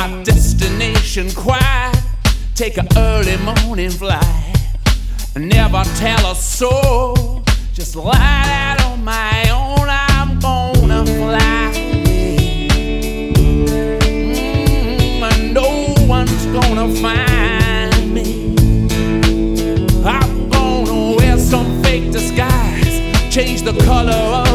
My destination quiet, take an early morning flight. Never tell a soul, just light out on my own. I'm gonna fly away. And no one's gonna find me. I'm gonna wear some fake disguise, change the color of